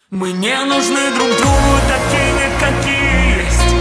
Мы не нужны друг другу такими, какие есть.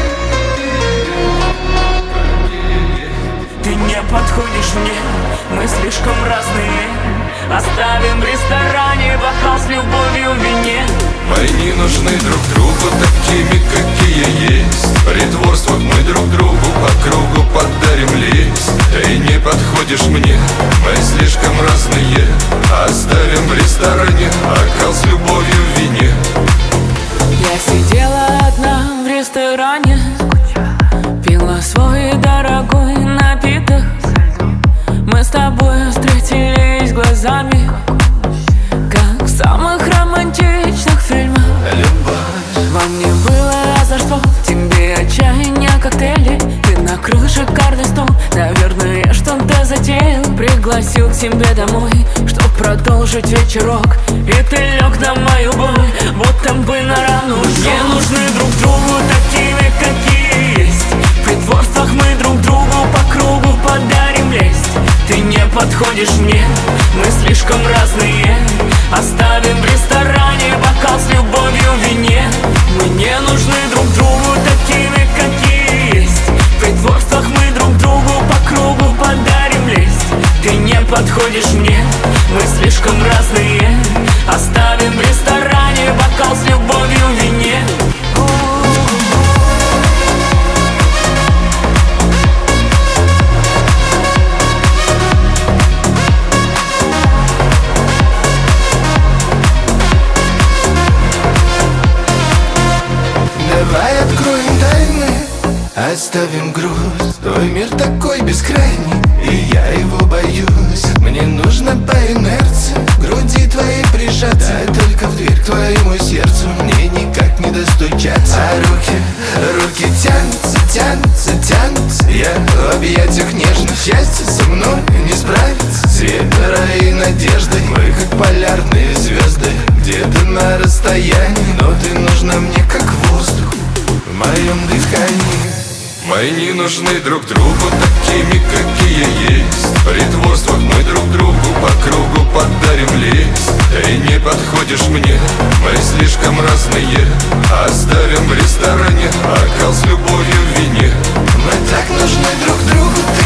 Ты не подходишь мне, мы слишком разные. Оставим в ресторане бокал с любовью в вине. Мы не нужны друг другу такими, какие есть. В притворствах мы друг другу по кругу подарим лист. Ты не подходишь мне, мы слишком разные. Оставим в ресторане бокал с любовью в вине. Я сидела одна в ресторане, пила свой дорогой напиток. Мы с тобой встретились глазами, как в самых романтичных фильмах. Любовь. Вам не было за что, тебе отчаяние коктейли. Ты накрыл шикарный стол, наверное, что-то затеял. Пригласил к себе домой, чтоб продолжить вечерок. И ты лег на мою боль, будто бы на рану. Не нужны друг другу такими, какие есть. В притворствах мы друг другу по кругу подарим лесть. Ты не подходишь мне, мы слишком разные. Оставим в ресторане бокал с любовью в вине. Мы не нужны друг другу такими, какие есть. В притворствах мы друг другу по кругу подарим лесть. Ты не подходишь мне, мы слишком разные. Оставим в ресторане бокал с любовью в вине. Давай откроем тайны, оставим груз. Твой мир такой бескрайний, и я его боюсь. Мне нужно по инерции к груди твоей прижаться. Только в дверь к твоему сердцу мне никак не достучаться. А руки тянутся, тянутся, тянутся. Я в объятиях нежных, счастье со мной не справится. С верой и надеждой мы как полярные звезды. Где-то на расстоянии, но ты нужна мне как воздух в моем дыхании. Мы не нужны друг другу такими, какие есть. В притворствах мы друг другу по кругу подарим лист. Ты не подходишь мне, мы слишком разные. Оставим в ресторане бокал с любовью в вине. Мы так нужны друг другу.